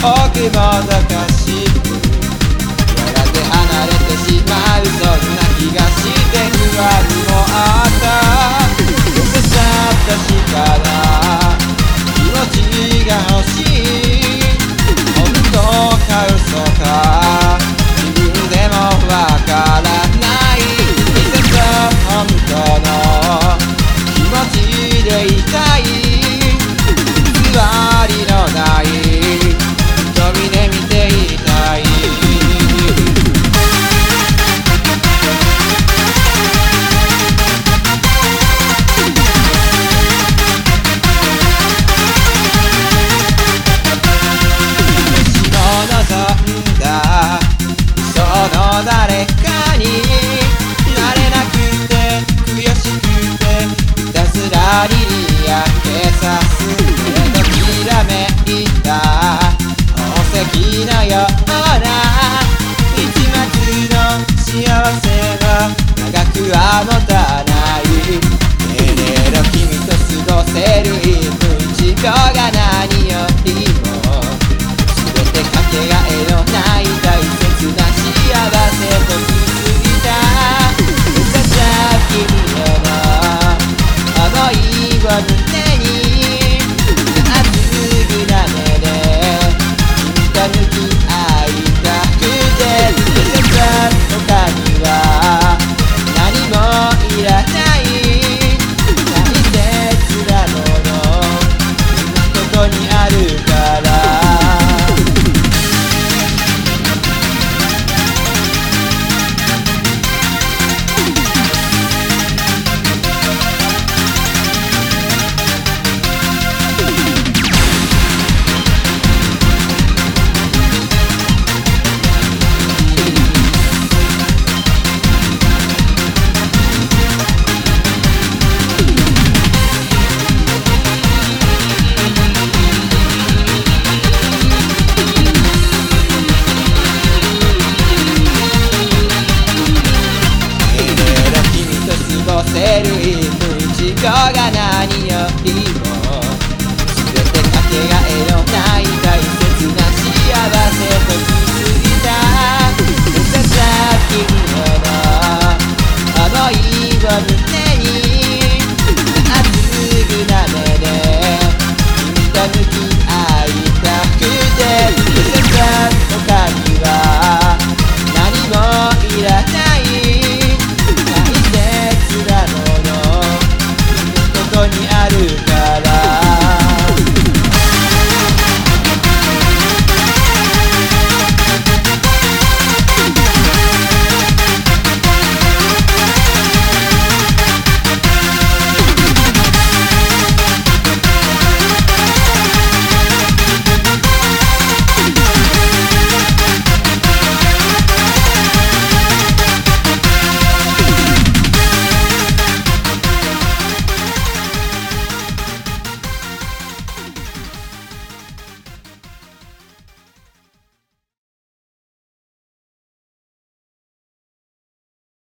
奥もどかしくやがて離れてしまう、そんな気がして不安もあった。捨て去ったしから気持ちが欲しい、本当か嘘か自分でもわからない。いざと本当の気持ちでいたい、偽りのない瞳で見ていたい。誰かになれなくて悔しくてひたすらに嫌気さすけどきらめいた宝石のような一末の幸せは長くは持たない。けれど君と過ごせる1秒が何よりも全てかけがえのない大切な幸せと気づいた。優しさ君への想いを胸に熱くな目で君と向き合いたくて、優しさ他には何もいらない。大切なものここにあるから。過ごせる1秒が何